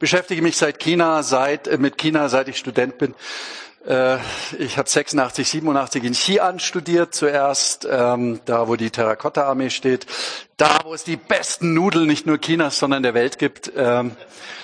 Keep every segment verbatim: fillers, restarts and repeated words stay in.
beschäftige mich seit China, seit, äh, mit China, seit ich Student bin. Äh, ich habe sechsundachtzig, siebenundachtzig in Xi'an studiert zuerst, ähm, da wo die Terrakotta-Armee steht, da wo es die besten Nudeln nicht nur Chinas, sondern der Welt gibt. Ähm,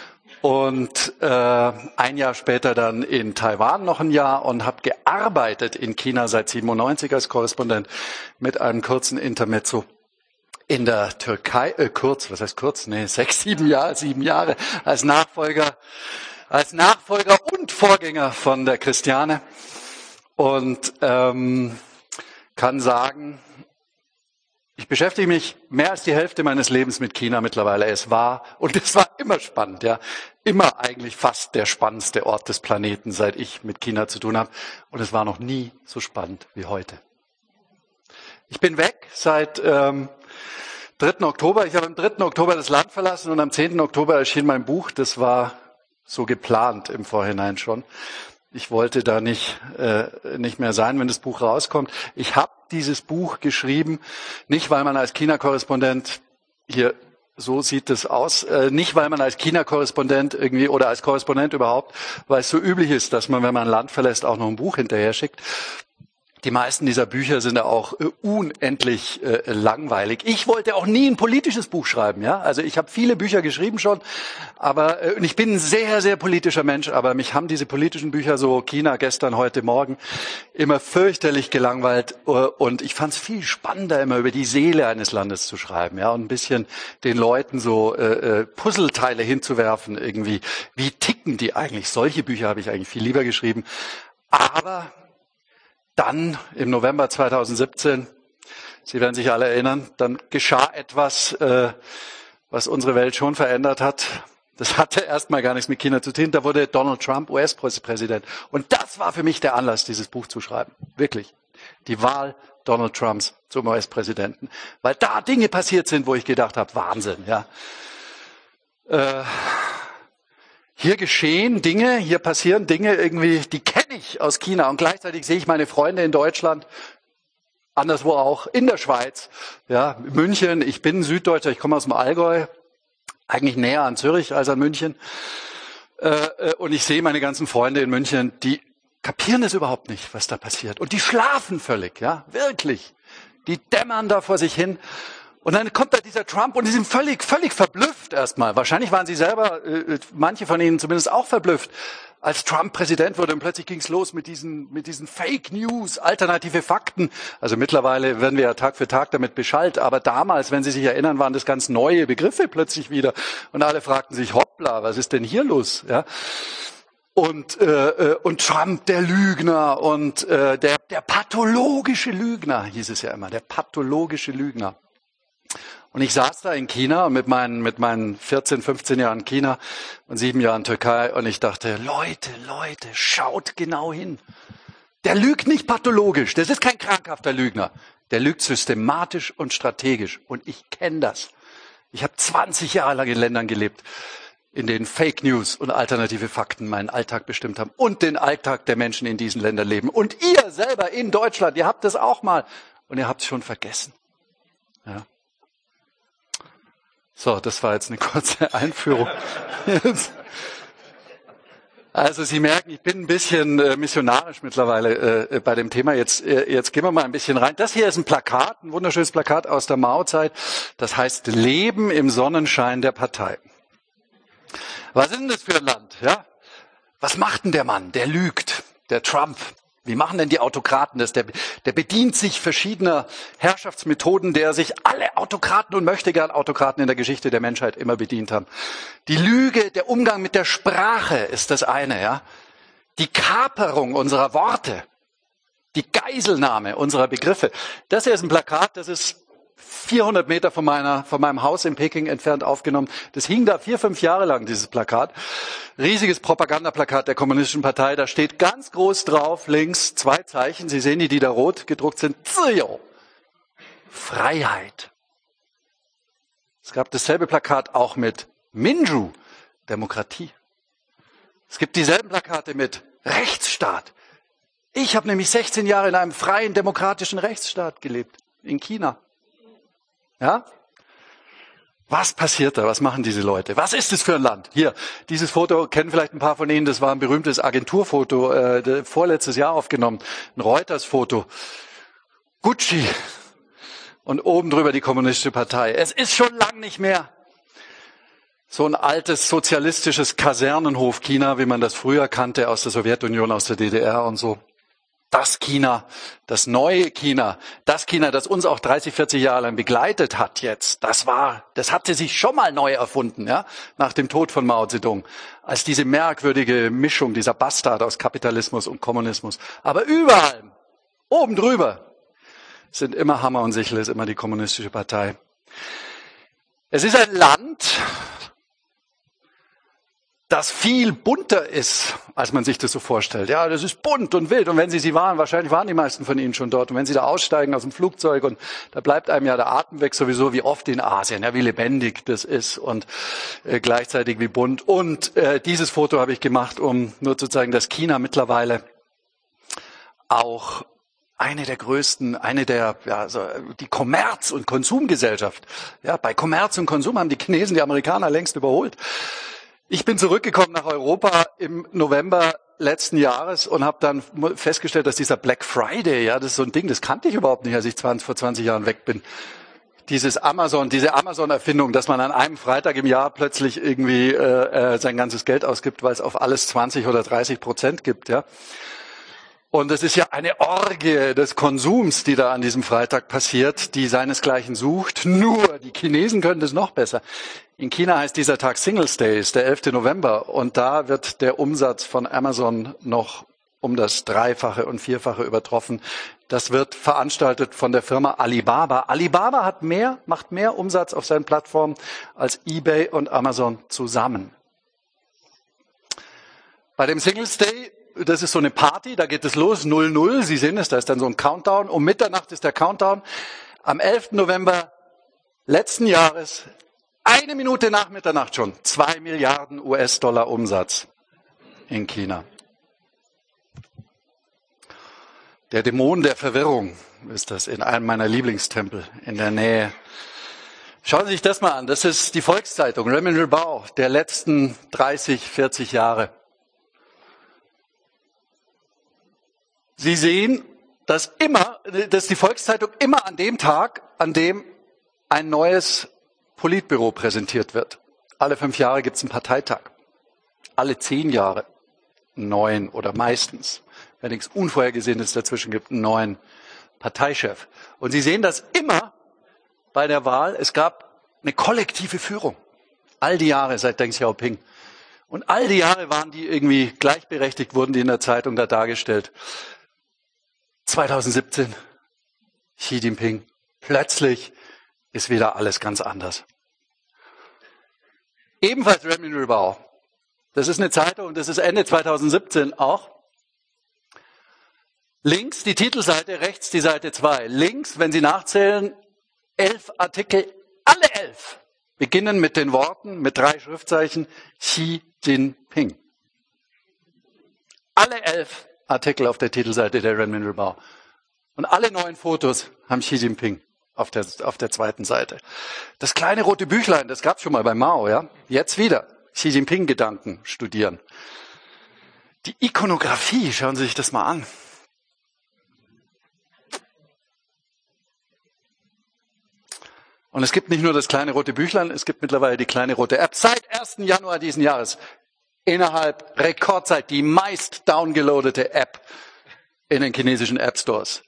und äh, ein Jahr später dann in Taiwan noch ein Jahr und habe gearbeitet in China seit siebenundneunzig als Korrespondent mit einem kurzen Intermezzo in der Türkei, äh, kurz, was heißt kurz? Nee, sechs, sieben Jahre, sieben Jahre als Nachfolger, als Nachfolger und Vorgänger von der Christiane und ähm, kann sagen, ich beschäftige mich mehr als die Hälfte meines Lebens mit China mittlerweile. Es war, und es war immer spannend, ja, immer eigentlich fast der spannendste Ort des Planeten, seit ich mit China zu tun habe. Und es war noch nie so spannend wie heute. Ich bin weg seit ähm, dritten Oktober. Ich habe am dritten Oktober das Land verlassen und am zehnten Oktober erschien mein Buch. Das war so geplant im Vorhinein schon. Ich wollte da nicht, äh, nicht mehr sein, wenn das Buch rauskommt. Ich habe dieses Buch geschrieben, nicht weil man als China-Korrespondent, hier so sieht es aus, äh, nicht weil man als China-Korrespondent irgendwie oder als Korrespondent überhaupt, weil es so üblich ist, dass man, wenn man ein Land verlässt, auch noch ein Buch hinterher schickt. Die meisten dieser Bücher sind ja auch äh, unendlich äh, langweilig. Ich wollte auch nie ein politisches Buch schreiben, ja. Also ich habe viele Bücher geschrieben schon, aber äh, und ich bin ein sehr, sehr politischer Mensch, aber mich haben diese politischen Bücher so China gestern, heute Morgen immer fürchterlich gelangweilt äh, und ich fand es viel spannender, immer über die Seele eines Landes zu schreiben, ja, und ein bisschen den Leuten so äh, äh, Puzzleteile hinzuwerfen irgendwie. Wie ticken die eigentlich? Solche Bücher habe ich eigentlich viel lieber geschrieben, aber dann im November zweitausendsiebzehn, Sie werden sich alle erinnern, dann geschah etwas, äh, was unsere Welt schon verändert hat. Das hatte erstmal gar nichts mit China zu tun. Da wurde Donald Trump U S-Präsident. Und das war für mich der Anlass, dieses Buch zu schreiben. Wirklich. Die Wahl Donald Trumps zum U S-Präsidenten. Weil da Dinge passiert sind, wo ich gedacht habe, Wahnsinn, ja. Äh, Hier geschehen Dinge, hier passieren Dinge irgendwie, die kenne ich aus China. Und gleichzeitig sehe ich meine Freunde in Deutschland, anderswo auch, in der Schweiz, ja, München. Ich bin Süddeutscher, ich komme aus dem Allgäu, eigentlich näher an Zürich als an München. Äh, und ich sehe meine ganzen Freunde in München, die kapieren es überhaupt nicht, was da passiert. Und die schlafen völlig, ja, wirklich. Die dämmern da vor sich hin. Und dann kommt da dieser Trump und die sind völlig, völlig verblüfft erstmal. Wahrscheinlich waren sie selber, äh, manche von ihnen zumindest auch verblüfft, als Trump Präsident wurde und plötzlich ging's los mit diesen, mit diesen Fake News, alternative Fakten. Also mittlerweile werden wir ja Tag für Tag damit beschallt, aber damals, wenn Sie sich erinnern, waren das ganz neue Begriffe plötzlich wieder. Und alle fragten sich, hoppla, was ist denn hier los? Ja. Und, äh, und Trump, der Lügner und äh, der, der pathologische Lügner, hieß es ja immer, der pathologische Lügner. Und ich saß da in China mit meinen, mit meinen vierzehn, fünfzehn Jahren China und sieben Jahren Türkei und ich dachte, Leute, Leute, schaut genau hin. Der lügt nicht pathologisch, das ist kein krankhafter Lügner. Der lügt systematisch und strategisch und ich kenne das. Ich habe zwanzig Jahre lang in Ländern gelebt, in denen Fake News und alternative Fakten meinen Alltag bestimmt haben und den Alltag der Menschen in diesen Ländern leben. Und ihr selber in Deutschland, ihr habt das auch mal und ihr habt es schon vergessen. Ja. So, das war jetzt eine kurze Einführung. Also Sie merken, ich bin ein bisschen äh, missionarisch mittlerweile äh, bei dem Thema. Jetzt, äh, jetzt gehen wir mal ein bisschen rein. Das hier ist ein Plakat, ein wunderschönes Plakat aus der Mao-Zeit. Das heißt Leben im Sonnenschein der Partei. Was ist denn das für ein Land? Ja? Was macht denn der Mann? Der lügt, der Trump. Wie machen denn die Autokraten das? Der, der bedient sich verschiedener Herrschaftsmethoden, der sich alle Autokraten und möchtegern Autokraten in der Geschichte der Menschheit immer bedient haben. Die Lüge, der Umgang mit der Sprache ist das eine, ja. Die Kaperung unserer Worte, die Geiselnahme unserer Begriffe. Das hier ist ein Plakat, das ist vierhundert Meter von meiner, von meinem Haus in Peking entfernt aufgenommen. Das hing da vier, fünf Jahre lang, dieses Plakat. Riesiges Propagandaplakat der Kommunistischen Partei. Da steht ganz groß drauf, links zwei Zeichen. Sie sehen die, die da rot gedruckt sind. Zio. Freiheit. Es gab dasselbe Plakat auch mit Minju, Demokratie. Es gibt dieselben Plakate mit Rechtsstaat. Ich habe nämlich sechzehn Jahre in einem freien, demokratischen Rechtsstaat gelebt. In China. Ja? Was passiert da? Was machen diese Leute? Was ist es für ein Land? Hier, dieses Foto kennen vielleicht ein paar von Ihnen. Das war ein berühmtes Agenturfoto, äh, vorletztes Jahr aufgenommen. Ein Reuters-Foto. Gucci. Und oben drüber die Kommunistische Partei. Es ist schon lang nicht mehr so ein altes sozialistisches Kasernenhof-China, wie man das früher kannte aus der Sowjetunion, aus der D D R und so. Das China, das neue China, das China, das uns auch dreißig, vierzig Jahre lang begleitet hat jetzt, das war, das hatte sich schon mal neu erfunden, ja, nach dem Tod von Mao Zedong, als diese merkwürdige Mischung, dieser Bastard aus Kapitalismus und Kommunismus. Aber überall, oben drüber, sind immer Hammer und Sichel, ist immer die Kommunistische Partei. Es ist ein Land, das viel bunter ist, als man sich das so vorstellt. Ja, das ist bunt und wild. Und wenn Sie sie waren, wahrscheinlich waren die meisten von Ihnen schon dort. Und wenn Sie da aussteigen aus dem Flugzeug und da bleibt einem ja der Atem weg, sowieso wie oft in Asien, ja, wie lebendig das ist und äh, gleichzeitig wie bunt. Und äh, dieses Foto habe ich gemacht, um nur zu zeigen, dass China mittlerweile auch eine der größten, eine der, ja, also die Kommerz- und Konsumgesellschaft. Ja, bei Kommerz und Konsum haben die Chinesen die Amerikaner längst überholt. Ich bin zurückgekommen nach Europa im November letzten Jahres und habe dann festgestellt, dass dieser Black Friday, ja, das ist so ein Ding, das kannte ich überhaupt nicht, als ich zwanzig, vor zwanzig Jahren weg bin. Dieses Amazon, diese Amazon-Erfindung, dass man an einem Freitag im Jahr plötzlich irgendwie äh, sein ganzes Geld ausgibt, weil es auf alles zwanzig oder dreißig Prozent gibt, ja. Und es ist ja eine Orgie des Konsums, die da an diesem Freitag passiert, die seinesgleichen sucht. Nur die Chinesen können das noch besser. In China heißt dieser Tag Singles Day, ist der elfte November. Und da wird der Umsatz von Amazon noch um das Dreifache und Vierfache übertroffen. Das wird veranstaltet von der Firma Alibaba. Alibaba hat mehr, macht mehr Umsatz auf seinen Plattformen als eBay und Amazon zusammen. Bei dem Singles Day, das ist so eine Party, da geht es los, null null, Sie sehen es, da ist dann so ein Countdown. Um Mitternacht ist der Countdown. Am elften November letzten Jahres, eine Minute nach Mitternacht schon, zwei Milliarden U S-Dollar Umsatz in China. Der Dämon der Verwirrung ist das in einem meiner Lieblingstempel in der Nähe. Schauen Sie sich das mal an, das ist die Volkszeitung, Renmin Ribao, der letzten dreißig, vierzig Jahre. Sie sehen, dass immer, dass die Volkszeitung immer an dem Tag, an dem ein neues Politbüro präsentiert wird. Alle fünf Jahre gibt es einen Parteitag. Alle zehn Jahre einen neuen oder meistens, wenn nichts Unvorhergesehenes dazwischen gibt, einen neuen Parteichef. Und Sie sehen das immer bei der Wahl. Es gab eine kollektive Führung. All die Jahre seit Deng Xiaoping. Und all die Jahre waren die irgendwie gleichberechtigt, wurden die in der Zeitung da dargestellt. zwanzig siebzehn, Xi Jinping, plötzlich ist wieder alles ganz anders. Ebenfalls Renmin Ribao. Das ist eine Zeitung, das ist Ende zwanzig siebzehn auch. Links die Titelseite, rechts die Seite zwei. Links, wenn Sie nachzählen, elf Artikel, alle elf beginnen mit den Worten, mit drei Schriftzeichen, Xi Jinping. Alle elf Artikel auf der Titelseite der Renmin Ribao. Und alle neuen Fotos haben Xi Jinping auf der, auf der zweiten Seite. Das kleine rote Büchlein, das gab es schon mal bei Mao, ja. Jetzt wieder Xi Jinping-Gedanken studieren. Die Ikonografie, schauen Sie sich das mal an. Und es gibt nicht nur das kleine rote Büchlein, es gibt mittlerweile die kleine rote App. Seit ersten Januar diesen Jahres innerhalb Rekordzeit die meist downgeloadete App in den chinesischen App Stores.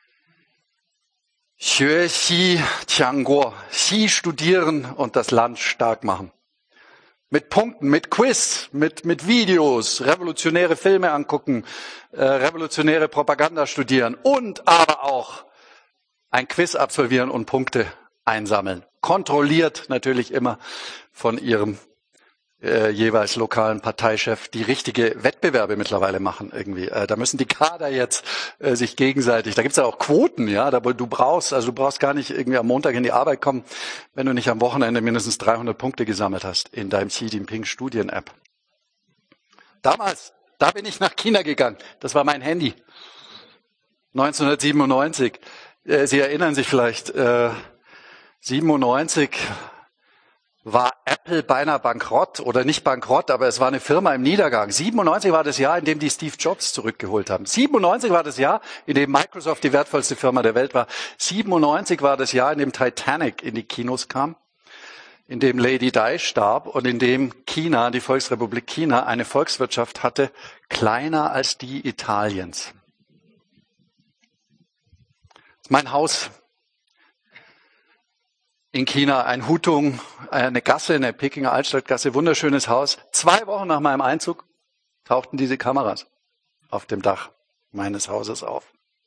Xue Xi Qiangguo, Xi studieren und das Land stark machen. Mit Punkten, mit Quiz, mit, mit Videos, revolutionäre Filme angucken, äh, revolutionäre Propaganda studieren und aber auch ein Quiz absolvieren und Punkte einsammeln. Kontrolliert natürlich immer von ihrem äh, jeweils lokalen Parteichef, die richtige Wettbewerbe mittlerweile machen irgendwie. Äh, da müssen die Kader jetzt äh, sich gegenseitig, da gibt's ja auch Quoten, ja, da du brauchst, also du brauchst gar nicht irgendwie am Montag in die Arbeit kommen, wenn du nicht am Wochenende mindestens dreihundert Punkte gesammelt hast in deinem Xi Jinping Studien-App. Damals, da bin ich nach China gegangen, das war mein Handy. neunzehnhundertsiebenundneunzig. Äh, Sie erinnern sich vielleicht, äh, siebenundneunzig war Apple beinahe bankrott oder nicht bankrott, aber es war eine Firma im Niedergang. siebenundneunzig war das Jahr, in dem die Steve Jobs zurückgeholt haben. siebenundneunzig war das Jahr, in dem Microsoft die wertvollste Firma der Welt war. siebenundneunzig war das Jahr, in dem Titanic in die Kinos kam, in dem Lady Di starb und in dem China, die Volksrepublik China, eine Volkswirtschaft hatte, kleiner als die Italiens. Das ist mein Haus in China, ein Hutung, eine Gasse, eine Pekinger Altstadtgasse, wunderschönes Haus. Zwei Wochen nach meinem Einzug tauchten diese Kameras auf dem Dach meines Hauses auf.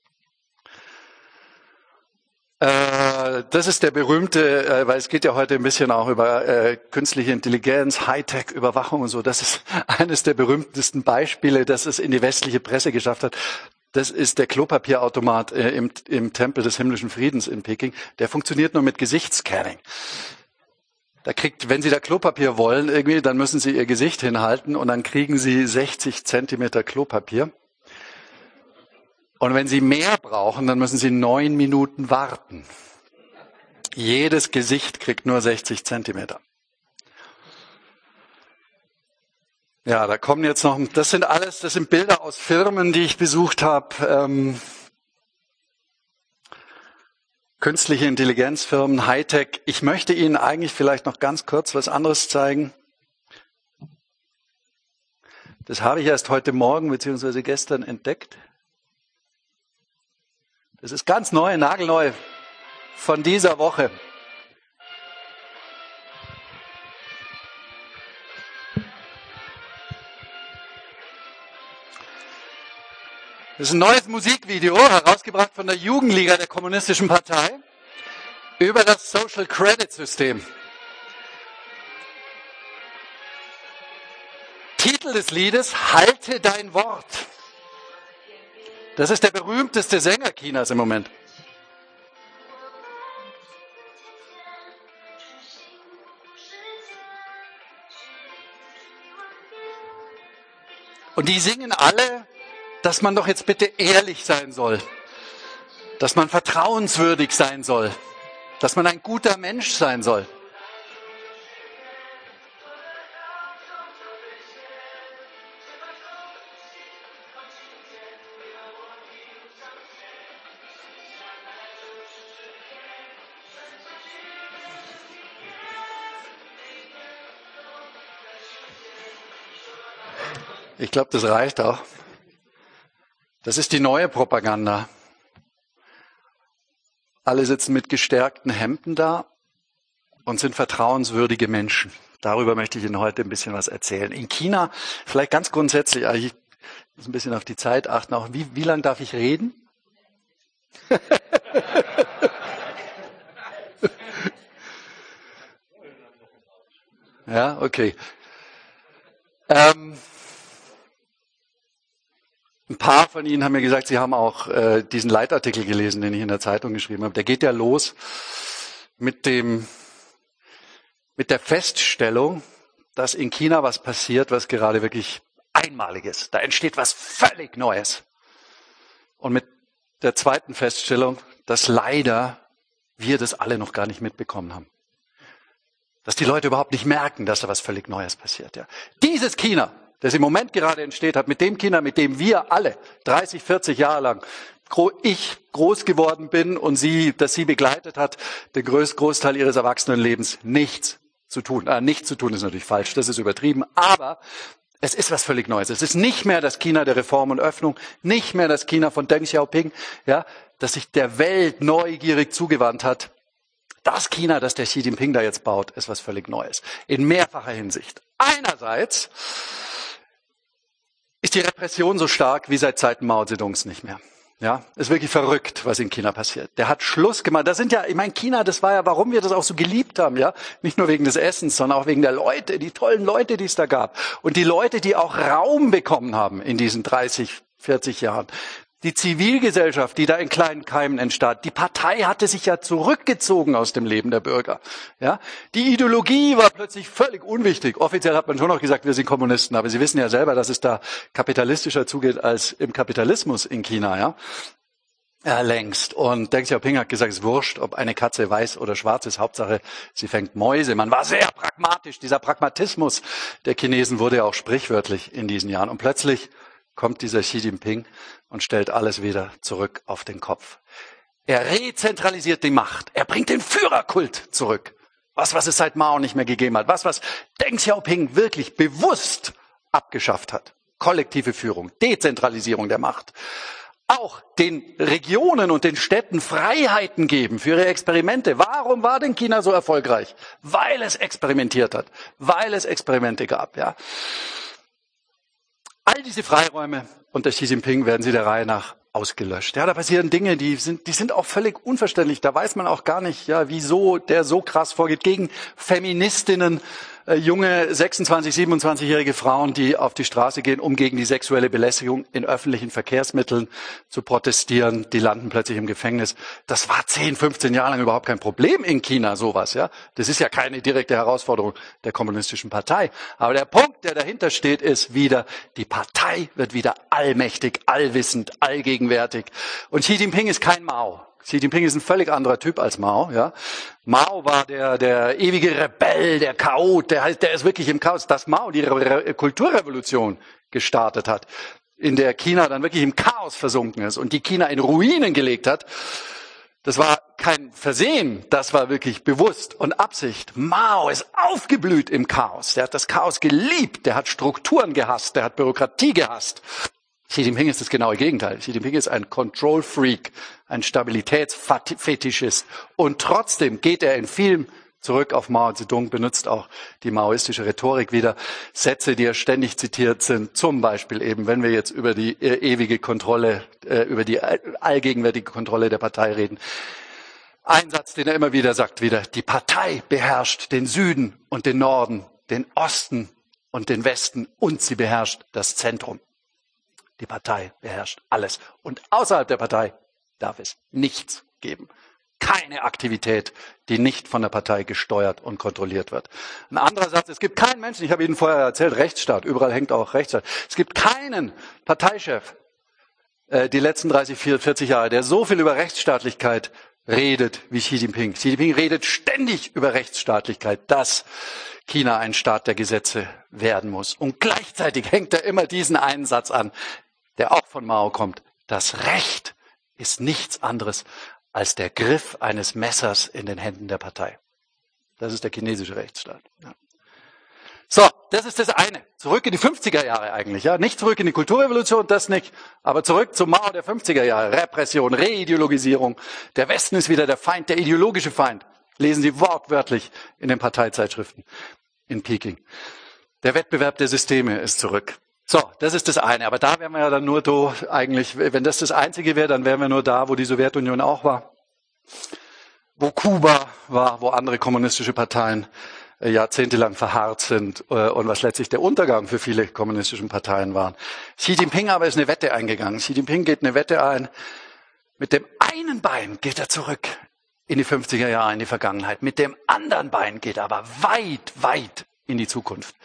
Äh, das ist der berühmte, äh, weil es geht ja heute ein bisschen auch über äh, künstliche Intelligenz, Hightech, Überwachung und so. Das ist eines der berühmtesten Beispiele, das es in die westliche Presse geschafft hat. Das ist der Klopapierautomat äh, im, im Tempel des himmlischen Friedens in Peking. Der funktioniert nur mit Gesichtsscanning. Da kriegt, wenn Sie da Klopapier wollen, irgendwie, dann müssen Sie Ihr Gesicht hinhalten und dann kriegen Sie sechzig Zentimeter Klopapier. Und wenn Sie mehr brauchen, dann müssen Sie neun Minuten warten. Jedes Gesicht kriegt nur sechzig Zentimeter. Ja, da kommen jetzt noch, das sind alles, das sind Bilder aus Firmen, die ich besucht habe. Ähm, künstliche Intelligenzfirmen, Hightech. Ich möchte Ihnen eigentlich vielleicht noch ganz kurz was anderes zeigen. Das habe ich erst heute Morgen bzw. gestern entdeckt. Das ist ganz neu, nagelneu von dieser Woche. Das ist ein neues Musikvideo, herausgebracht von der Jugendliga der Kommunistischen Partei, über das Social Credit System. Titel des Liedes: Halte dein Wort. Das ist der berühmteste Sänger Chinas im Moment. Und die singen alle, dass man doch jetzt bitte ehrlich sein soll, dass man vertrauenswürdig sein soll, dass man ein guter Mensch sein soll. Ich glaube, das reicht auch. Das ist die neue Propaganda. Alle sitzen mit gestärkten Hemden da und sind vertrauenswürdige Menschen. Darüber möchte ich Ihnen heute ein bisschen was erzählen. In China, vielleicht ganz grundsätzlich, ich muss ein bisschen auf die Zeit achten, auch wie, wie lange darf ich reden? Ja, okay. Ähm, Ein paar von Ihnen haben mir gesagt, Sie haben auch äh, diesen Leitartikel gelesen, den ich in der Zeitung geschrieben habe. Der geht ja los mit dem, mit der Feststellung, dass in China was passiert, was gerade wirklich einmalig ist. Da entsteht was völlig Neues. Und mit der zweiten Feststellung, dass leider wir das alle noch gar nicht mitbekommen haben. Dass die Leute überhaupt nicht merken, dass da was völlig Neues passiert. Ja. Dieses China, das im Moment gerade entsteht, hat mit dem China, mit dem wir alle dreißig, vierzig Jahre lang ich groß geworden bin und sie, das sie begleitet hat, den größten Großteil ihres Erwachsenenlebens nichts zu tun. Äh, nichts zu tun ist natürlich falsch, das ist übertrieben, aber es ist was völlig Neues. Es ist nicht mehr das China der Reform und Öffnung, nicht mehr das China von Deng Xiaoping, ja, das sich der Welt neugierig zugewandt hat. Das China, das der Xi Jinping da jetzt baut, ist was völlig Neues. In mehrfacher Hinsicht. Einerseits ist die Repression so stark wie seit Zeiten Mao Zedongs nicht mehr. Ja, ist wirklich verrückt, was in China passiert. Der hat Schluss gemacht. Das sind ja, ich meine, China, das war ja, warum wir das auch so geliebt haben, ja. Nicht nur wegen des Essens, sondern auch wegen der Leute, die tollen Leute, die es da gab. Und die Leute, die auch Raum bekommen haben in diesen dreißig, vierzig Jahren. Die Zivilgesellschaft, die da in kleinen Keimen entstand. Die Partei hatte sich ja zurückgezogen aus dem Leben der Bürger. Ja, die Ideologie war plötzlich völlig unwichtig. Offiziell hat man schon noch gesagt, wir sind Kommunisten, aber Sie wissen ja selber, dass es da kapitalistischer zugeht als im Kapitalismus in China. Ja, Ja, längst. Und Deng Xiaoping hat gesagt, es ist wurscht, ob eine Katze weiß oder schwarz ist. Hauptsache, sie fängt Mäuse. Man war sehr pragmatisch. Dieser Pragmatismus der Chinesen wurde ja auch sprichwörtlich in diesen Jahren. Und plötzlich kommt dieser Xi Jinping und stellt alles wieder zurück auf den Kopf. Er rezentralisiert die Macht. Er bringt den Führerkult zurück. Was, was es seit Mao nicht mehr gegeben hat. Was, was Deng Xiaoping wirklich bewusst abgeschafft hat. Kollektive Führung, Dezentralisierung der Macht. Auch den Regionen und den Städten Freiheiten geben für ihre Experimente. Warum war denn China so erfolgreich? Weil es experimentiert hat, weil es Experimente gab. Ja. All diese Freiräume unter Xi Jinping werden sie der Reihe nach ausgelöscht. Ja, da passieren Dinge, die sind, die sind auch völlig unverständlich. Da weiß man auch gar nicht, ja, wieso der so krass vorgeht gegen Feministinnen, äh, junge sechsundzwanzig-, siebenundzwanzigjährige Frauen, die auf die Straße gehen, um gegen die sexuelle Belästigung in öffentlichen Verkehrsmitteln zu protestieren. Die landen plötzlich im Gefängnis. Das war zehn, fünfzehn Jahre lang überhaupt kein Problem in China, sowas, ja. Das ist ja keine direkte Herausforderung der kommunistischen Partei. Aber der Punkt, der dahinter steht, ist wieder, die Partei wird wieder allmächtig, allwissend, allgegenwärtig. Und Xi Jinping ist kein Mao. Xi Jinping ist ein völlig anderer Typ als Mao. Ja. Mao war der, der ewige Rebell, der Chaot, der, heißt, der ist wirklich im Chaos. Dass Mao die Re- Kulturrevolution gestartet hat, in der China dann wirklich im Chaos versunken ist und die China in Ruinen gelegt hat, das war kein Versehen, das war wirklich bewusst und Absicht. Mao ist aufgeblüht im Chaos. Der hat das Chaos geliebt, der hat Strukturen gehasst, der hat Bürokratie gehasst. Xi Jinping ist das genaue Gegenteil. Xi Jinping ist ein Control Freak, ein Stabilitätsfetischist. Und trotzdem geht er in vielem zurück auf Mao Zedong, benutzt auch die maoistische Rhetorik wieder. Sätze, die ja ständig zitiert sind, zum Beispiel eben, wenn wir jetzt über die ewige Kontrolle, über die allgegenwärtige Kontrolle der Partei reden. Ein Satz, den er immer wieder sagt, wieder, die Partei beherrscht den Süden und den Norden, den Osten und den Westen und sie beherrscht das Zentrum. Die Partei beherrscht alles. Und außerhalb der Partei darf es nichts geben. Keine Aktivität, die nicht von der Partei gesteuert und kontrolliert wird. Ein anderer Satz, es gibt keinen Menschen, ich habe Ihnen vorher erzählt, Rechtsstaat, überall hängt auch Rechtsstaat. Es gibt keinen Parteichef, äh, die letzten dreißig, vierzig Jahre, der so viel über Rechtsstaatlichkeit redet wie Xi Jinping. Xi Jinping redet ständig über Rechtsstaatlichkeit, dass China ein Staat der Gesetze werden muss. Und gleichzeitig hängt er immer diesen einen Satz an, der auch von Mao kommt. Das Recht ist nichts anderes als der Griff eines Messers in den Händen der Partei. Das ist der chinesische Rechtsstaat. Ja. So, das ist das eine. Zurück in die fünfziger Jahre eigentlich. Ja, nicht zurück in die Kulturrevolution, das nicht, aber zurück zum Mao der fünfziger Jahre. Repression, Reideologisierung. Der Westen ist wieder der Feind, der ideologische Feind. Lesen Sie wortwörtlich in den Parteizeitschriften in Peking. Der Wettbewerb der Systeme ist zurück. So, das ist das eine. Aber da wären wir ja dann nur do, eigentlich, wenn das das Einzige wäre, dann wären wir nur da, wo die Sowjetunion auch war, wo Kuba war, wo andere kommunistische Parteien äh, jahrzehntelang verharrt sind äh, und was letztlich der Untergang für viele kommunistische Parteien war. Xi Jinping aber ist eine Wette eingegangen. Xi Jinping geht eine Wette ein. Mit dem einen Bein geht er zurück in die fünfziger Jahre, in die Vergangenheit. Mit dem anderen Bein geht er aber weit, weit in die Zukunft.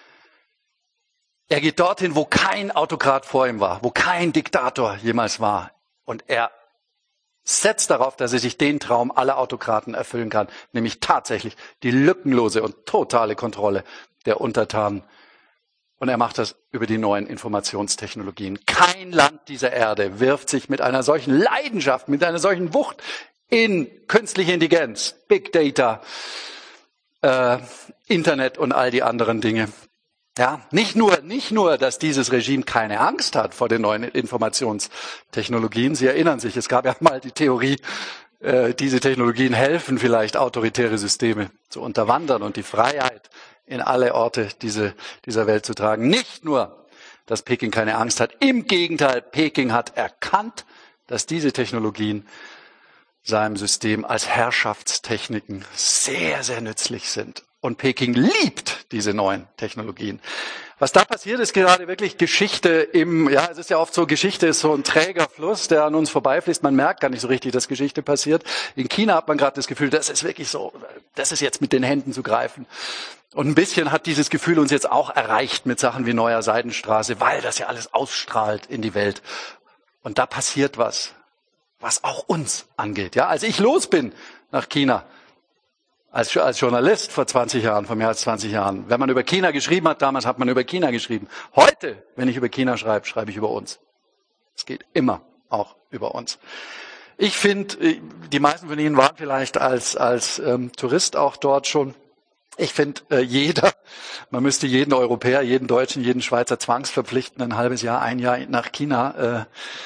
Er geht dorthin, wo kein Autokrat vor ihm war, wo kein Diktator jemals war. Und er setzt darauf, dass er sich den Traum aller Autokraten erfüllen kann, nämlich tatsächlich die lückenlose und totale Kontrolle der Untertanen. Und er macht das über die neuen Informationstechnologien. Kein Land dieser Erde wirft sich mit einer solchen Leidenschaft, mit einer solchen Wucht in künstliche Intelligenz, Big Data, äh, Internet und all die anderen Dinge. Ja, nicht nur, nicht nur, dass dieses Regime keine Angst hat vor den neuen Informationstechnologien. Sie erinnern sich, es gab ja mal die Theorie, äh, diese Technologien helfen vielleicht, autoritäre Systeme zu unterwandern und die Freiheit in alle Orte diese, dieser Welt zu tragen. Nicht nur, dass Peking keine Angst hat. Im Gegenteil, Peking hat erkannt, dass diese Technologien seinem System als Herrschaftstechniken sehr, sehr nützlich sind. Und Peking liebt diese neuen Technologien. Was da passiert, ist gerade wirklich Geschichte im, ja, es ist ja oft so, Geschichte ist so ein träger Fluss, der an uns vorbeifließt. Man merkt gar nicht so richtig, dass Geschichte passiert. In China hat man gerade das Gefühl, das ist wirklich so, das ist jetzt mit den Händen zu greifen. Und ein bisschen hat dieses Gefühl uns jetzt auch erreicht mit Sachen wie Neuer Seidenstraße, weil das ja alles ausstrahlt in die Welt. Und da passiert was. was auch uns angeht. Ja, als ich los bin nach China, als, als Journalist vor zwanzig Jahren, vor mehr als zwanzig Jahren, wenn man über China geschrieben hat, damals hat man über China geschrieben. Heute, wenn ich über China schreibe, schreibe ich über uns. Es geht immer auch über uns. Ich finde, die meisten von Ihnen waren vielleicht als, als ähm, Tourist auch dort schon. Ich finde, äh, jeder, man müsste jeden Europäer, jeden Deutschen, jeden Schweizer zwangsverpflichten, ein halbes Jahr, ein Jahr nach China äh,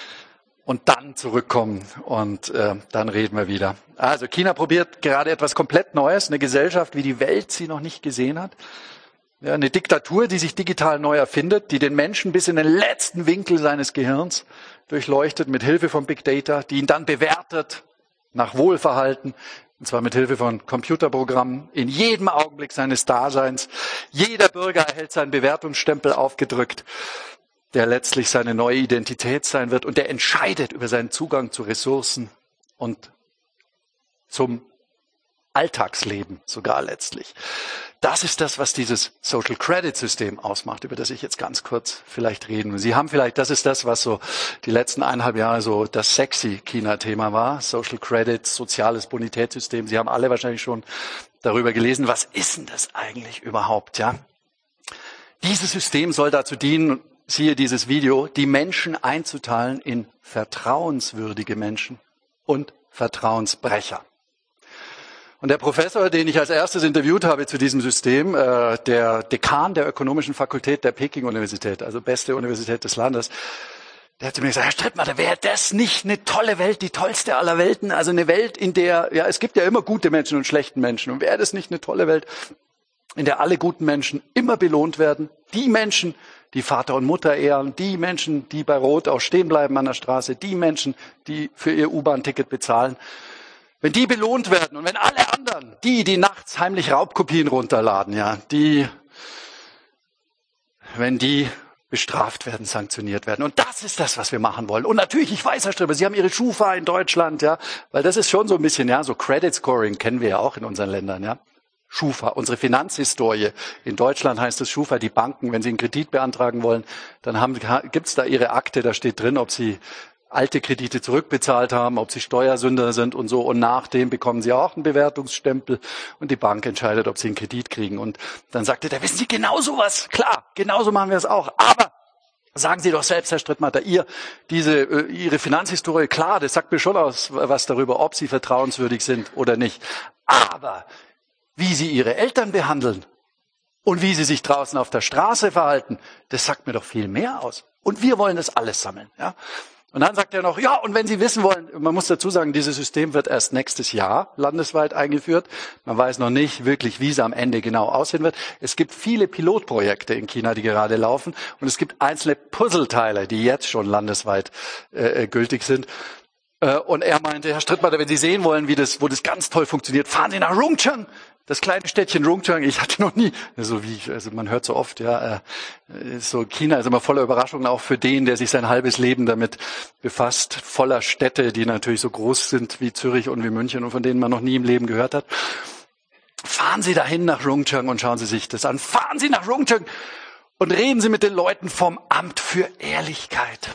und dann zurückkommen und äh, dann reden wir wieder. Also China probiert gerade etwas komplett Neues, eine Gesellschaft, wie die Welt sie noch nicht gesehen hat. Ja, eine Diktatur, die sich digital neu erfindet, die den Menschen bis in den letzten Winkel seines Gehirns durchleuchtet mit Hilfe von Big Data, die ihn dann bewertet nach Wohlverhalten, und zwar mit Hilfe von Computerprogrammen, in jedem Augenblick seines Daseins. Jeder Bürger erhält seinen Bewertungsstempel aufgedrückt, der letztlich seine neue Identität sein wird und der entscheidet über seinen Zugang zu Ressourcen und zum Alltagsleben sogar letztlich. Das ist das, was dieses Social Credit System ausmacht, über das ich jetzt ganz kurz vielleicht reden will. Sie haben vielleicht, das ist das, was so die letzten eineinhalb Jahre so das sexy China-Thema war. Social Credit, soziales Bonitätssystem. Sie haben alle wahrscheinlich schon darüber gelesen. Was ist denn das eigentlich überhaupt, ja? Dieses System soll dazu dienen, siehe dieses Video, die Menschen einzuteilen in vertrauenswürdige Menschen und Vertrauensbrecher. Und der Professor, den ich als erstes interviewt habe zu diesem System, äh, der Dekan der Ökonomischen Fakultät der Peking-Universität, also beste Universität des Landes, der hat zu mir gesagt, Herr Strittmatter, wäre das nicht eine tolle Welt, die tollste aller Welten? Also eine Welt, in der, ja, es gibt ja immer gute Menschen und schlechte Menschen. Und wäre das nicht eine tolle Welt, in der alle guten Menschen immer belohnt werden? Die Menschen, die Vater und Mutter ehren, die Menschen, die bei Rot auch stehen bleiben an der Straße, die Menschen, die für ihr U-Bahn-Ticket bezahlen. Wenn die belohnt werden und wenn alle anderen, die, die nachts heimlich Raubkopien runterladen, ja, die, wenn die bestraft werden, sanktioniert werden. Und das ist das, was wir machen wollen. Und natürlich, ich weiß, Herr Stribber, Sie haben Ihre Schufa in Deutschland, ja, weil das ist schon so ein bisschen, ja, so Credit Scoring kennen wir ja auch in unseren Ländern, ja. Schufa, unsere Finanzhistorie. In Deutschland heißt es Schufa, die Banken, wenn Sie einen Kredit beantragen wollen, dann haben, gibt's da Ihre Akte, da steht drin, ob Sie alte Kredite zurückbezahlt haben, ob sie Steuersünder sind und so. Und nach dem bekommen sie auch einen Bewertungsstempel und die Bank entscheidet, ob sie einen Kredit kriegen. Und dann sagte der, wissen Sie, genau sowas, klar, genauso machen wir es auch. Aber sagen Sie doch selbst, Herr Strittmatter, ihr, diese, Ihre Finanzhistorie, klar, das sagt mir schon aus, was darüber, ob Sie vertrauenswürdig sind oder nicht. Aber wie Sie Ihre Eltern behandeln und wie Sie sich draußen auf der Straße verhalten, das sagt mir doch viel mehr aus. Und wir wollen das alles sammeln, ja. Und dann sagt er noch, ja, und wenn Sie wissen wollen, man muss dazu sagen, dieses System wird erst nächstes Jahr landesweit eingeführt. Man weiß noch nicht wirklich, wie es am Ende genau aussehen wird. Es gibt viele Pilotprojekte in China, die gerade laufen. Und es gibt einzelne Puzzleteile, die jetzt schon landesweit äh, gültig sind. Äh, und er meinte, Herr Strittmatter, wenn Sie sehen wollen, wie das, wo das ganz toll funktioniert, fahren Sie nach Rongcheng. Das kleine Städtchen Rongcheng, ich hatte noch nie, so wie, also man hört so oft, ja, äh, so China ist immer voller Überraschungen, auch für den, der sich sein halbes Leben damit befasst, voller Städte, die natürlich so groß sind wie Zürich und wie München und von denen man noch nie im Leben gehört hat. Fahren Sie dahin nach Rongcheng und schauen Sie sich das an. Fahren Sie nach Rongcheng und reden Sie mit den Leuten vom Amt für Ehrlichkeit.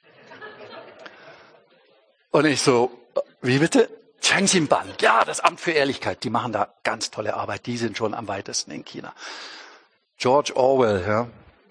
Und ich so, wie bitte? Chengxinban, ja, das Amt für Ehrlichkeit, die machen da ganz tolle Arbeit, die sind schon am weitesten in China. George Orwell, ja.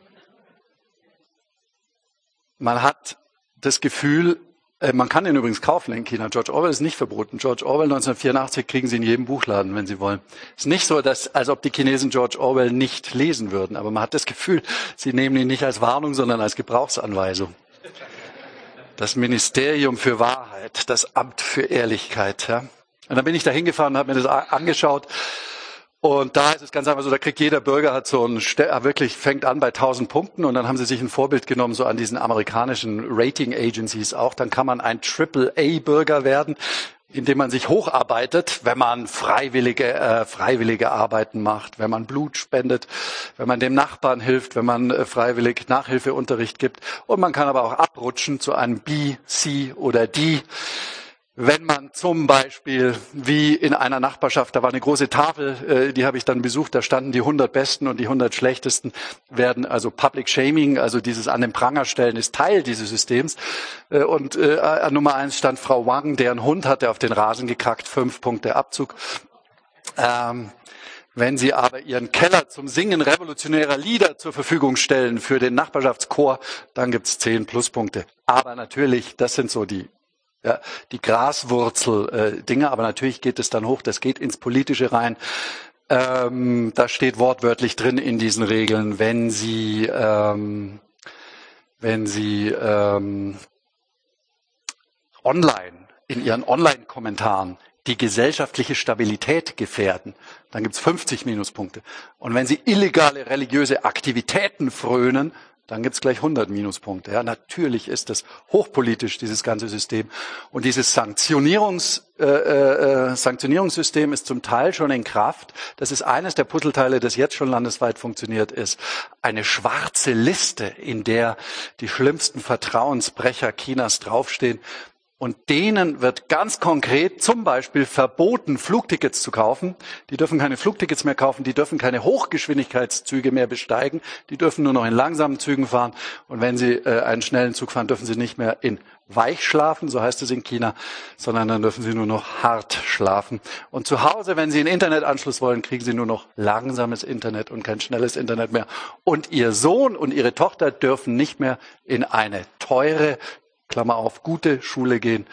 Man hat das Gefühl, äh, man kann ihn übrigens kaufen in China. George Orwell ist nicht verboten. George Orwell neunzehnhundertvierundachtzig kriegen Sie in jedem Buchladen, wenn Sie wollen. Es ist nicht so, dass, als ob die Chinesen George Orwell nicht lesen würden, aber man hat das Gefühl, sie nehmen ihn nicht als Warnung, sondern als Gebrauchsanweisung. Das Ministerium für Wahrheit, das Amt für Ehrlichkeit. Ja. Und dann bin ich da hingefahren und habe mir das angeschaut. Und da ist es ganz einfach so, da kriegt jeder Bürger hat so ein, wirklich fängt an bei tausend Punkten. Und dann haben sie sich ein Vorbild genommen, so an diesen amerikanischen Rating Agencies auch. Dann kann man ein Triple A Bürger werden, indem man sich hocharbeitet, wenn man freiwillige, äh, freiwillige Arbeiten macht, wenn man Blut spendet, wenn man dem Nachbarn hilft, wenn man äh, freiwillig Nachhilfeunterricht gibt. Und man kann aber auch abrutschen zu einem B, C oder D, Wenn man zum Beispiel, wie in einer Nachbarschaft, da war eine große Tafel, die habe ich dann besucht, da standen die hundert Besten und die hundert Schlechtesten, werden also Public Shaming, also dieses an den Pranger stellen, ist Teil dieses Systems. Und äh, an Nummer eins stand Frau Wang, deren Hund hatte auf den Rasen gekackt, fünf Punkte Abzug. Ähm, Wenn Sie aber Ihren Keller zum Singen revolutionärer Lieder zur Verfügung stellen für den Nachbarschaftschor, dann gibt's zehn Pluspunkte. Aber natürlich, das sind so die Ja, die Graswurzel-Dinge, aber natürlich geht es dann hoch, das geht ins Politische rein. Ähm, da steht wortwörtlich drin in diesen Regeln, wenn Sie, ähm, wenn Sie ähm, online, in Ihren Online-Kommentaren die gesellschaftliche Stabilität gefährden, dann gibt's fünfzig Minuspunkte. Und wenn Sie illegale religiöse Aktivitäten frönen, dann gibt's gleich hundert Minuspunkte. Ja, natürlich ist das hochpolitisch, dieses ganze System. Und dieses Sanktionierungs, äh, äh, Sanktionierungssystem ist zum Teil schon in Kraft. Das ist eines der Puzzleteile, das jetzt schon landesweit funktioniert, ist eine schwarze Liste, in der die schlimmsten Vertrauensbrecher Chinas draufstehen. Und denen wird ganz konkret zum Beispiel verboten, Flugtickets zu kaufen. Die dürfen keine Flugtickets mehr kaufen, die dürfen keine Hochgeschwindigkeitszüge mehr besteigen, die dürfen nur noch in langsamen Zügen fahren. Und wenn sie äh, einen schnellen Zug fahren, dürfen sie nicht mehr in weich schlafen, so heißt es in China, sondern dann dürfen sie nur noch hart schlafen. Und zu Hause, wenn sie einen Internetanschluss wollen, kriegen sie nur noch langsames Internet und kein schnelles Internet mehr. Und ihr Sohn und ihre Tochter dürfen nicht mehr in eine teure, Klammer auf, gute Schule gehen.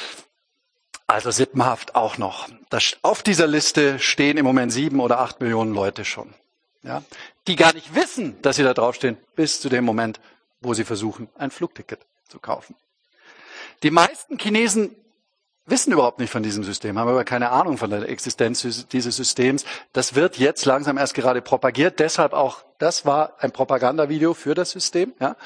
Also sippenhaft auch noch. Das, auf dieser Liste stehen im Moment sieben oder acht Millionen Leute schon, ja, die gar nicht wissen, dass sie da draufstehen, bis zu dem Moment, wo sie versuchen, ein Flugticket zu kaufen. Die meisten Chinesen wissen überhaupt nicht von diesem System, haben aber keine Ahnung von der Existenz dieses Systems. Das wird jetzt langsam erst gerade propagiert, deshalb auch, das war ein Propagandavideo für das System, ja.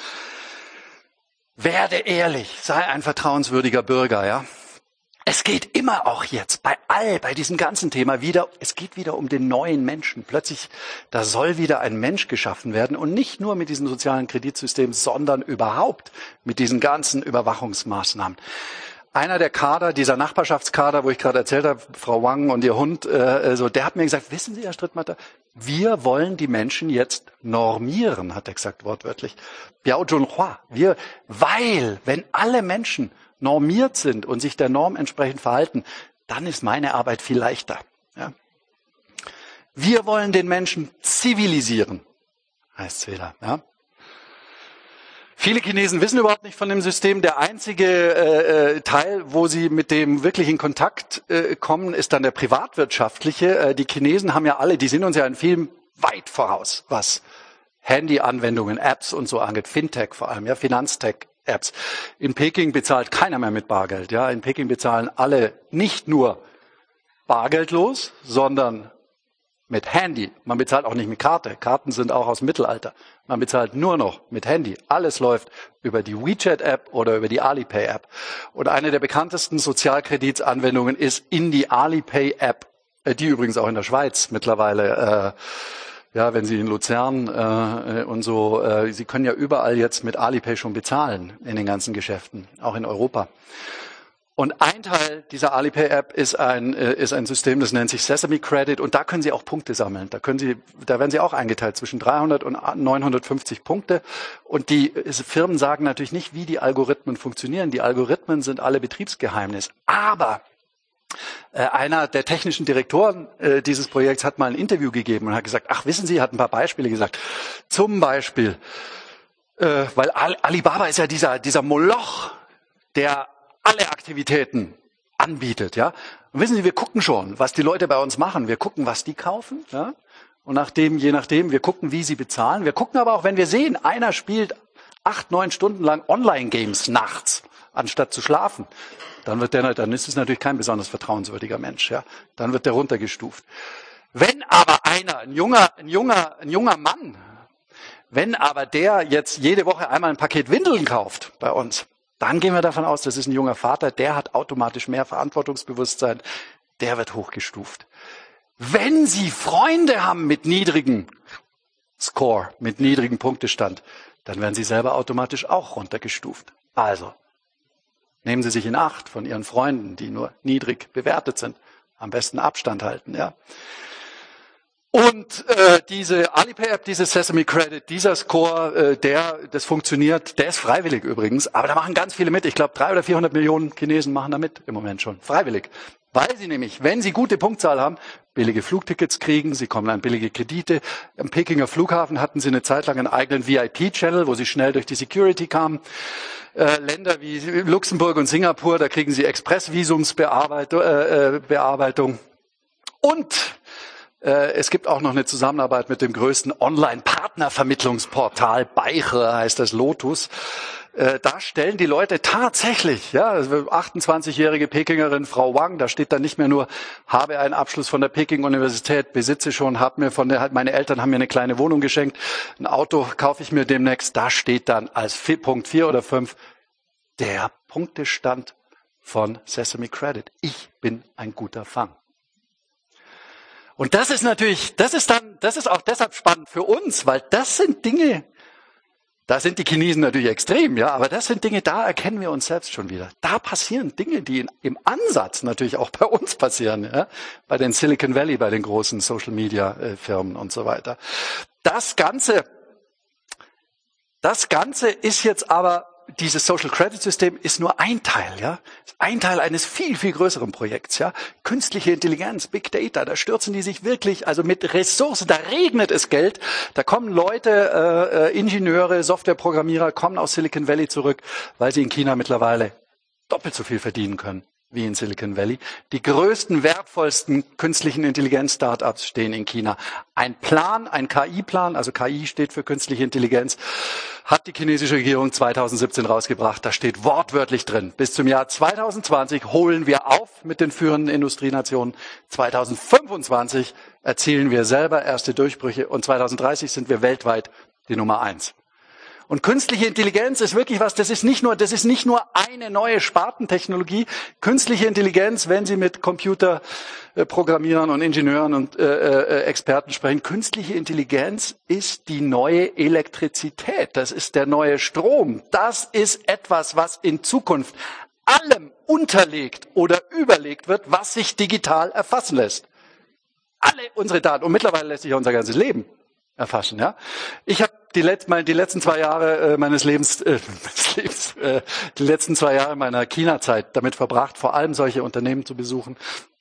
Werde ehrlich, sei ein vertrauenswürdiger Bürger, ja. Es geht immer auch jetzt bei all, bei diesem ganzen Thema wieder, es geht wieder um den neuen Menschen. Plötzlich, da soll wieder ein Mensch geschaffen werden und nicht nur mit diesem sozialen Kreditsystem, sondern überhaupt mit diesen ganzen Überwachungsmaßnahmen. Einer der Kader, dieser Nachbarschaftskader, wo ich gerade erzählt habe, Frau Wang und ihr Hund, äh, so, der hat mir gesagt, wissen Sie, Herr Strittmatter, wir wollen die Menschen jetzt normieren, hat er gesagt, wortwörtlich. Biao Zhonghua, wir, weil, wenn alle Menschen normiert sind und sich der Norm entsprechend verhalten, dann ist meine Arbeit viel leichter. Ja. Wir wollen den Menschen zivilisieren, heißt es wieder, ja. Viele Chinesen wissen überhaupt nicht von dem System. Der einzige äh, Teil, wo sie mit dem wirklich in Kontakt äh, kommen, ist dann der privatwirtschaftliche. Äh, die Chinesen haben ja alle, die sind uns ja in vielen weit voraus, was Handy-Anwendungen, Apps und so angeht, Fintech vor allem, ja, Finanztech-Apps. In Peking bezahlt keiner mehr mit Bargeld. Ja, in Peking bezahlen alle nicht nur bargeldlos, sondern mit Handy. Man bezahlt auch nicht mit Karte. Karten sind auch aus dem Mittelalter. Man bezahlt nur noch mit Handy. Alles läuft über die WeChat-App oder über die Alipay-App. Und eine der bekanntesten Sozialkreditsanwendungen ist in die Alipay-App, die übrigens auch in der Schweiz mittlerweile, äh, ja, wenn Sie in Luzern äh, und so, äh, Sie können ja überall jetzt mit Alipay schon bezahlen in den ganzen Geschäften, auch in Europa. Und ein Teil dieser Alipay-App ist ein, ist ein System, das nennt sich Sesame Credit. Und da können Sie auch Punkte sammeln. Da können Sie, da werden Sie auch eingeteilt zwischen dreihundert und neunhundertfünfzig Punkte. Und die Firmen sagen natürlich nicht, wie die Algorithmen funktionieren. Die Algorithmen sind alle Betriebsgeheimnis. Aber äh, einer der technischen Direktoren äh, dieses Projekts hat mal ein Interview gegeben und hat gesagt, ach, wissen Sie, hat ein paar Beispiele gesagt. Zum Beispiel, äh, weil Alibaba ist ja dieser, dieser Moloch, der alle Aktivitäten anbietet, ja. Und wissen Sie, wir gucken schon, was die Leute bei uns machen. Wir gucken, was die kaufen, ja. Und nachdem, je nachdem, wir gucken, wie sie bezahlen. Wir gucken aber auch, wenn wir sehen, einer spielt acht, neun Stunden lang Online-Games nachts, anstatt zu schlafen, dann wird der, dann ist es natürlich kein besonders vertrauenswürdiger Mensch, ja. Dann wird der runtergestuft. Wenn aber einer, ein junger, ein junger, ein junger Mann, wenn aber der jetzt jede Woche einmal ein Paket Windeln kauft bei uns, dann gehen wir davon aus, das ist ein junger Vater, der hat automatisch mehr Verantwortungsbewusstsein, der wird hochgestuft. Wenn Sie Freunde haben mit niedrigem Score, mit niedrigem Punktestand, dann werden Sie selber automatisch auch runtergestuft. Also, Nehmen Sie sich in Acht von Ihren Freunden, die nur niedrig bewertet sind. Am besten Abstand halten, ja. Und äh, diese Alipay-App, diese Sesame Credit, dieser Score, äh, der, das funktioniert, der ist freiwillig übrigens, aber da machen ganz viele mit. Ich glaube, dreihundert oder vierhundert Millionen Chinesen machen da mit im Moment schon, freiwillig. Weil sie nämlich, wenn sie gute Punktzahl haben, billige Flugtickets kriegen, sie kommen an billige Kredite. Am Pekinger Flughafen hatten sie eine Zeit lang einen eigenen V I P-Channel, wo sie schnell durch die Security kamen. Äh, Länder wie Luxemburg und Singapur, da kriegen sie Expressvisumsbearbeitung. Äh, Bearbeitung. Und äh, es gibt auch noch eine Zusammenarbeit mit dem größten Online-Partnervermittlungsportal, Baiche heißt das, Lotus. Äh, da stellen die Leute tatsächlich, ja, also achtundzwanzigjährige Pekingerin Frau Wang, da steht dann nicht mehr nur, habe einen Abschluss von der Peking-Universität, besitze schon, hab mir von der, meine Eltern haben mir eine kleine Wohnung geschenkt, ein Auto kaufe ich mir demnächst, da steht dann als Punkt vier oder fünf der Punktestand von Sesame Credit. Ich bin ein guter Fang. Und das ist natürlich, das ist dann, das ist auch deshalb spannend für uns, weil das sind Dinge, da sind die Chinesen natürlich extrem, ja, aber das sind Dinge, da erkennen wir uns selbst schon wieder. Da passieren Dinge, die in, im Ansatz natürlich auch bei uns passieren, ja, bei den Silicon Valley, bei den großen Social Media äh, Firmen und so weiter. Das Ganze, das Ganze ist jetzt aber, dieses Social Credit System ist nur ein Teil, ja, ein Teil eines viel, viel größeren Projekts, ja. Künstliche Intelligenz, Big Data, da stürzen die sich wirklich, also mit Ressourcen, da regnet es Geld, da kommen Leute, äh, Ingenieure, Softwareprogrammierer, kommen aus Silicon Valley zurück, weil sie in China mittlerweile doppelt so viel verdienen können wie in Silicon Valley. Die größten, wertvollsten künstlichen Intelligenz-Startups stehen in China. Ein Plan, ein K I-Plan, also K I steht für künstliche Intelligenz, hat die chinesische Regierung zweitausendsiebzehn rausgebracht. Da steht wortwörtlich drin, bis zum Jahr zweitausendzwanzig holen wir auf mit den führenden Industrienationen. zweitausendfünfundzwanzig erzielen wir selber erste Durchbrüche und zweitausenddreißig sind wir weltweit die Nummer eins. Und künstliche Intelligenz ist wirklich was, das ist nicht nur, das ist nicht nur eine neue Spartentechnologie. Künstliche Intelligenz, wenn Sie mit Computerprogrammierern und Ingenieuren und äh, äh, Experten sprechen, künstliche Intelligenz ist die neue Elektrizität. Das ist der neue Strom. Das ist etwas, was in Zukunft allem unterlegt oder überlegt wird, was sich digital erfassen lässt. Alle unsere Daten. Und mittlerweile lässt sich ja unser ganzes Leben erfassen, ja. Ich habe die, Let die letzten zwei Jahre äh, meines Lebens, äh, meines Lebens äh, die letzten zwei Jahre meiner China-Zeit damit verbracht, vor allem solche Unternehmen zu besuchen.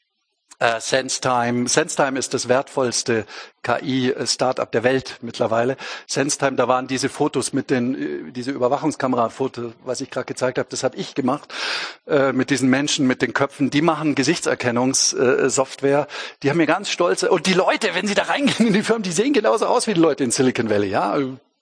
Äh, SenseTime. SenseTime ist das wertvollste K I-Startup der Welt mittlerweile. SenseTime, da waren diese Fotos mit den, diese Überwachungskamera-Fotos, was ich gerade gezeigt habe, das habe ich gemacht, äh, mit diesen Menschen, mit den Köpfen. Die machen Gesichtserkennungssoftware. Die haben mir ganz stolze, und die Leute, wenn sie da reingehen in die Firmen, die sehen genauso aus wie die Leute in Silicon Valley, ja.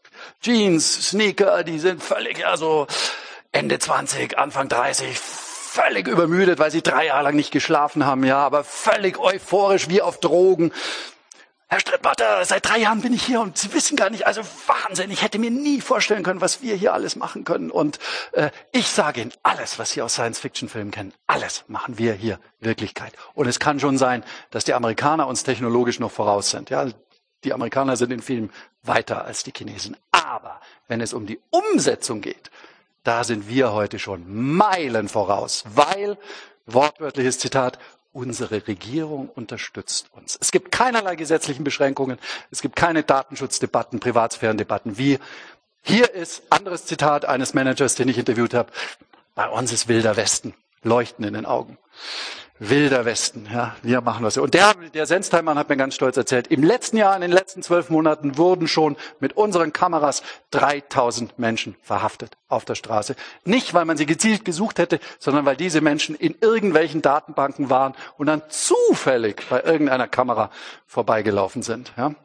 Jeans, Sneaker, die sind völlig, also Ende zwanzig, Anfang dreißig, völlig übermüdet, weil sie drei Jahre lang nicht geschlafen haben, ja, aber völlig euphorisch wie auf Drogen. Herr Strittmatter, seit drei Jahren bin ich hier und Sie wissen gar nicht, also Wahnsinn, ich hätte mir nie vorstellen können, was wir hier alles machen können. Und äh, ich sage Ihnen, alles, was Sie aus Science-Fiction-Filmen kennen, alles machen wir hier Wirklichkeit. Und es kann schon sein, dass die Amerikaner uns technologisch noch voraus sind. Ja, die Amerikaner sind in vielen weiter als die Chinesen. Aber wenn es um die Umsetzung geht, da sind wir heute schon Meilen voraus, weil, wortwörtliches Zitat, unsere Regierung unterstützt uns. Es gibt keinerlei gesetzlichen Beschränkungen, es gibt keine Datenschutzdebatten, Privatsphärendebatten. Wie hier ist, anderes Zitat eines Managers, den ich interviewt habe, bei uns ist wilder Westen, Leuchten in den Augen. Wilder Westen, ja, wir machen das. Und der, der SenseTime-Mann hat mir ganz stolz erzählt, im letzten Jahr, in den letzten zwölf Monaten wurden schon mit unseren Kameras dreitausend Menschen verhaftet auf der Straße. Nicht, weil man sie gezielt gesucht hätte, sondern weil diese Menschen in irgendwelchen Datenbanken waren und dann zufällig bei irgendeiner Kamera vorbeigelaufen sind. Ja.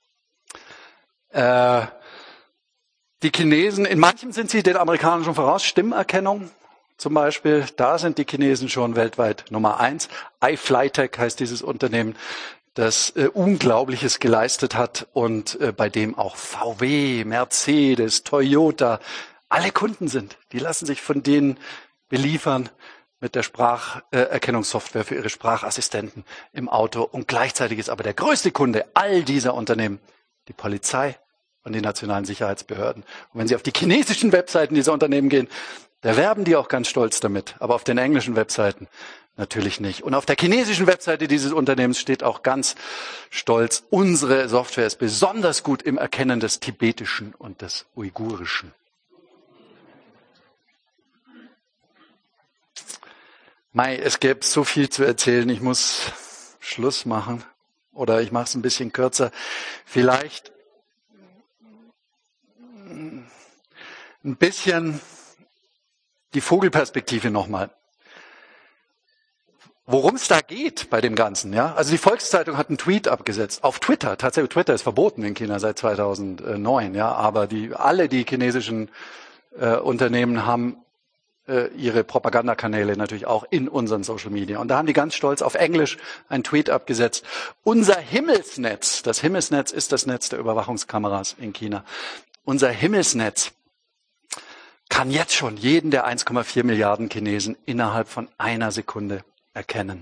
Äh, die Chinesen, in manchem sind sie den Amerikanern schon voraus, Stimmerkennung. Zum Beispiel, da sind die Chinesen schon weltweit Nummer eins. iFlyTech heißt dieses Unternehmen, das äh, Unglaubliches geleistet hat und äh, bei dem auch V W, Mercedes, Toyota alle Kunden sind. Die lassen sich von denen beliefern mit der Spracherkennungssoftware für ihre Sprachassistenten im Auto. Und gleichzeitig ist aber der größte Kunde all dieser Unternehmen die Polizei und die nationalen Sicherheitsbehörden. Und wenn Sie auf die chinesischen Webseiten dieser Unternehmen gehen, Da werben die auch ganz stolz damit, aber auf den englischen Webseiten natürlich nicht. Und auf der chinesischen Webseite dieses Unternehmens steht auch ganz stolz, unsere Software ist besonders gut im Erkennen des Tibetischen und des Uigurischen. Mei, es gäbe so viel zu erzählen, ich muss Schluss machen oder ich mache es ein bisschen kürzer. Vielleicht ein bisschen die Vogelperspektive nochmal. Worum es da geht bei dem Ganzen, ja? Also die Volkszeitung hat einen Tweet abgesetzt auf Twitter. Tatsächlich, Twitter ist verboten in China seit zweitausendneun, ja. Aber die, alle die chinesischen äh, Unternehmen haben äh, ihre Propagandakanäle natürlich auch in unseren Social Media. Und da haben die ganz stolz auf Englisch einen Tweet abgesetzt. Unser Himmelsnetz, das Himmelsnetz ist das Netz der Überwachungskameras in China. Unser Himmelsnetz kann jetzt schon jeden der eins Komma vier Milliarden Chinesen innerhalb von einer Sekunde erkennen.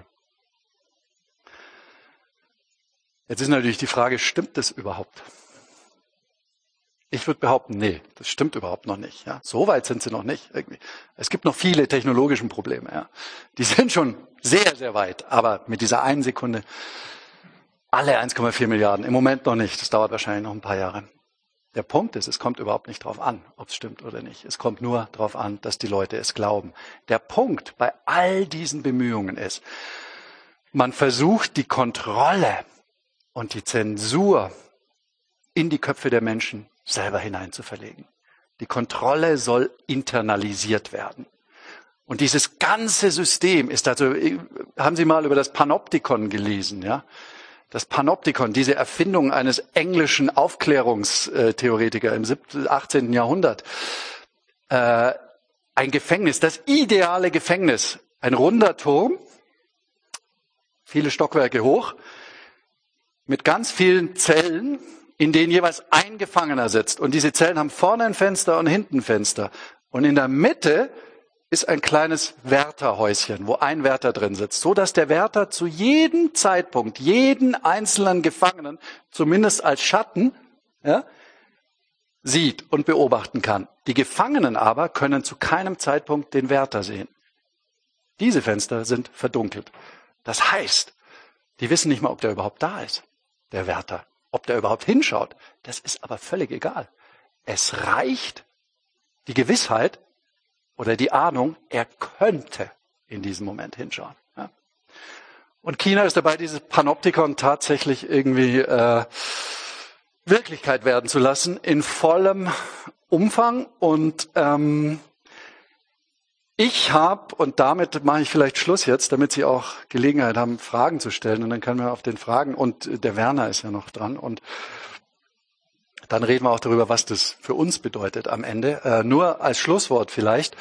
Jetzt ist natürlich die Frage, stimmt das überhaupt? Ich würde behaupten, nee, das stimmt überhaupt noch nicht. Ja. So weit sind sie noch nicht. Irgendwie. Es gibt noch viele technologische Probleme. Ja. Die sind schon sehr, sehr weit, aber mit dieser einen Sekunde alle eins Komma vier Milliarden, im Moment noch nicht. Das dauert wahrscheinlich noch ein paar Jahre. Der Punkt ist, es kommt überhaupt nicht drauf an, ob es stimmt oder nicht. Es kommt nur darauf an, dass die Leute es glauben. Der Punkt bei all diesen Bemühungen ist, man versucht die Kontrolle und die Zensur in die Köpfe der Menschen selber hineinzuverlegen. Die Kontrolle soll internalisiert werden. Und dieses ganze System ist also, haben Sie mal über das Panoptikon gelesen, ja? Das Panoptikon, diese Erfindung eines englischen Aufklärungstheoretikers im achtzehnten Jahrhundert. Äh, ein Gefängnis, das ideale Gefängnis. Ein runder Turm, viele Stockwerke hoch, mit ganz vielen Zellen, in denen jeweils ein Gefangener sitzt. Und diese Zellen haben vorne ein Fenster und hinten ein Fenster. Und in der Mitte ist ein kleines Wärterhäuschen, wo ein Wärter drin sitzt, so dass der Wärter zu jedem Zeitpunkt jeden einzelnen Gefangenen, zumindest als Schatten, ja, sieht und beobachten kann. Die Gefangenen aber können zu keinem Zeitpunkt den Wärter sehen. Diese Fenster sind verdunkelt. Das heißt, die wissen nicht mal, ob der überhaupt da ist, der Wärter. Ob der überhaupt hinschaut, das ist aber völlig egal. Es reicht die Gewissheit, oder die Ahnung, er könnte in diesem Moment hinschauen. Ja. Und China ist dabei, dieses Panoptikon tatsächlich irgendwie äh, Wirklichkeit werden zu lassen, in vollem Umfang. Und ähm, ich habe, und damit mache ich vielleicht Schluss jetzt, damit Sie auch Gelegenheit haben, Fragen zu stellen. Und dann können wir auf den Fragen, und der Werner ist ja noch dran, und dann reden wir auch darüber, was das für uns bedeutet am Ende. Äh, nur als Schlusswort vielleicht.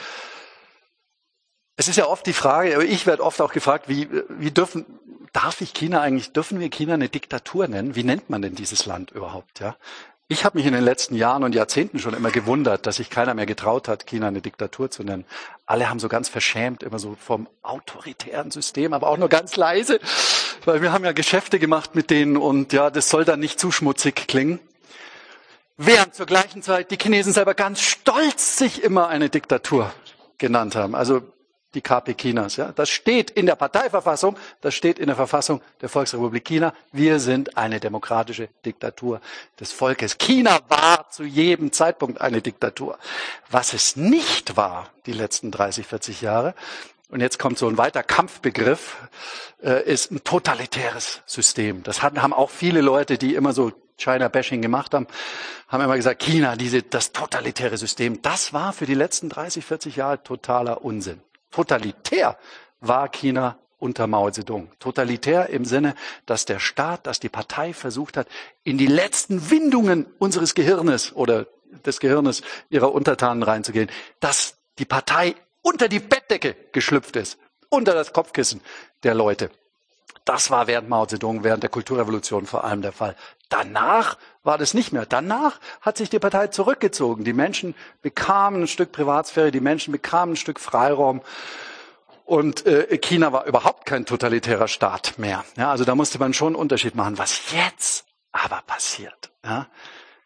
Es ist ja oft die Frage, ich werde oft auch gefragt, wie, wie dürfen, darf ich China eigentlich, dürfen wir China eine Diktatur nennen? Wie nennt man denn dieses Land überhaupt? Ja? Ich habe mich in den letzten Jahren und Jahrzehnten schon immer gewundert, dass sich keiner mehr getraut hat, China eine Diktatur zu nennen. Alle haben so ganz verschämt, immer so vom autoritären System, aber auch nur ganz leise, weil wir haben ja Geschäfte gemacht mit denen und ja, das soll dann nicht zu schmutzig klingen. Während zur gleichen Zeit die Chinesen selber ganz stolz sich immer eine Diktatur genannt haben. Also die K P Chinas. Ja. Das steht in der Parteiverfassung, das steht in der Verfassung der Volksrepublik China. Wir sind eine demokratische Diktatur des Volkes. China war zu jedem Zeitpunkt eine Diktatur. Was es nicht war, die letzten dreißig, vierzig Jahre, und jetzt kommt so ein weiter Kampfbegriff, äh, ist ein totalitäres System. Das hatten, haben auch viele Leute, die immer so China-Bashing gemacht haben, haben immer gesagt, China, diese, das totalitäre System, das war für die letzten dreißig, vierzig Jahre totaler Unsinn. Totalitär war China unter Mao Zedong. Totalitär im Sinne, dass der Staat, dass die Partei versucht hat, in die letzten Windungen unseres Gehirnes oder des Gehirnes ihrer Untertanen reinzugehen, dass die Partei unter die Bettdecke geschlüpft ist, unter das Kopfkissen der Leute. Das war während Mao Zedong, während der Kulturrevolution vor allem der Fall. Danach war das nicht mehr. Danach hat sich die Partei zurückgezogen. Die Menschen bekamen ein Stück Privatsphäre, die Menschen bekamen ein Stück Freiraum. Und äh, China war überhaupt kein totalitärer Staat mehr. Ja, also da musste man schon einen Unterschied machen. Was jetzt aber passiert, ja,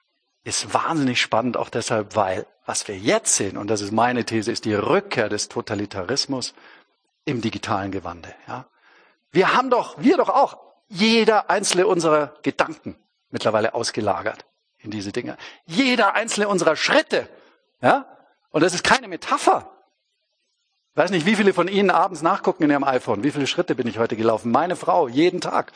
ist wahnsinnig spannend, auch deshalb, weil was wir jetzt sehen, und das ist meine These, ist die Rückkehr des Totalitarismus im digitalen Gewande. Ja? Wir haben doch, wir doch auch, jeder einzelne unserer Gedanken mittlerweile ausgelagert in diese Dinge. Jeder einzelne unserer Schritte. Ja? Und das ist keine Metapher. Ich weiß nicht, wie viele von Ihnen abends nachgucken in Ihrem iPhone. Wie viele Schritte bin ich heute gelaufen? Meine Frau, jeden Tag.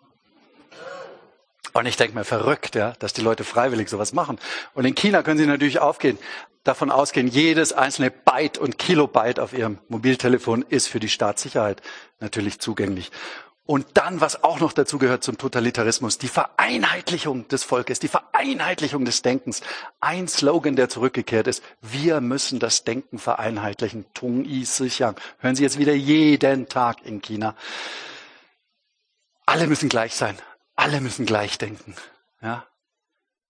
Und ich denke mir, verrückt, ja, dass die Leute freiwillig sowas machen. Und in China können Sie natürlich aufgehen, davon ausgehen, jedes einzelne Byte und Kilobyte auf Ihrem Mobiltelefon ist für die Staatssicherheit natürlich zugänglich. Und dann, was auch noch dazu gehört zum Totalitarismus, die Vereinheitlichung des Volkes, die Vereinheitlichung des Denkens. Ein Slogan, der zurückgekehrt ist, wir müssen das Denken vereinheitlichen. Tung yi sichang. Hören Sie jetzt wieder jeden Tag in China. Alle müssen gleich sein. Alle müssen gleich denken. Ja?